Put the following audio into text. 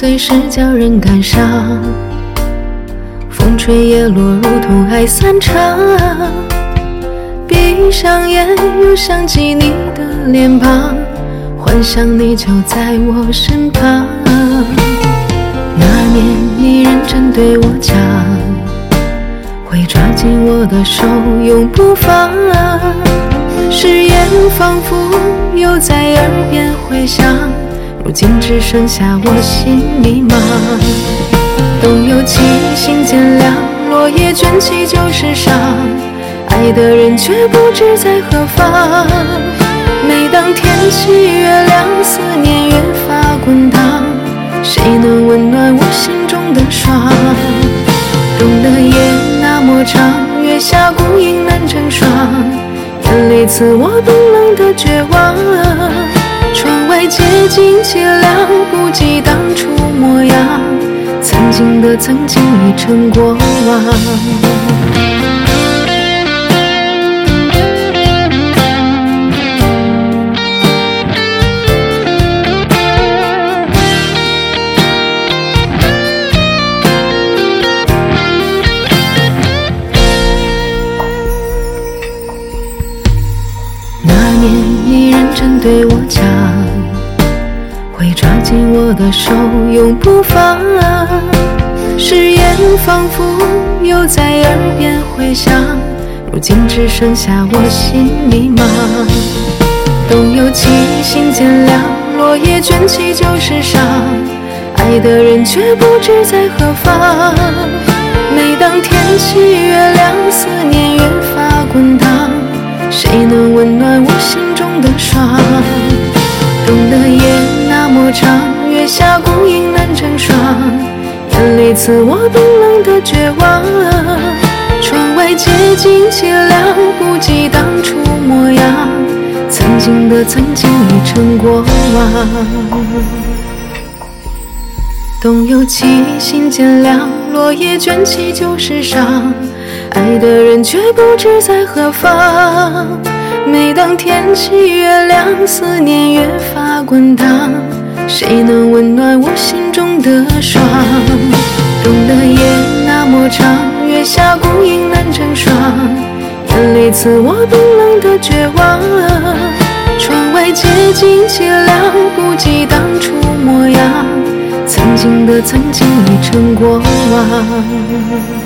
随时叫人感伤。风吹叶落，如同爱散场。闭上眼，又想起你的脸庞，幻想你就在我身旁。那年你认真对我讲，会抓紧我的手永不放。誓言仿佛又在耳边回响，如今只剩下我心迷茫。冬又起，心渐凉，落叶卷起旧时伤，爱的人却不知在何方。每当天气越凉，思念越发滚烫，谁能温暖我心中的霜？冬的夜那么长，月下孤影难成双，眼泪刺我冰冷的绝望。窗外街景凄凉，不及当初模样，曾经的曾经已成过往。那年你认真对我讲，会抓紧我的手永不放。誓言仿佛又在耳边回响，如今只剩下我心迷茫。冬又起，心渐凉，落叶卷起旧时伤，爱的人却不知在何方。每当天气越凉，思念越发滚烫，谁能温暖我心中的霜？冬的夜那么长，月下孤影难成双，眼泪刺我冰冷的绝望。窗外街景凄凉，不及当初模样，曾经的曾经已成过往。冬又起，心渐凉，落叶卷起旧时伤，爱的人却不知在何方。每当天气越凉，思念越发滚烫，谁能温暖我心中的霜？冬的夜那么长，月下孤影难成双，眼泪刺我冰冷的绝望。窗外街景凄凉，不及当初模样，曾经的曾经已成过往。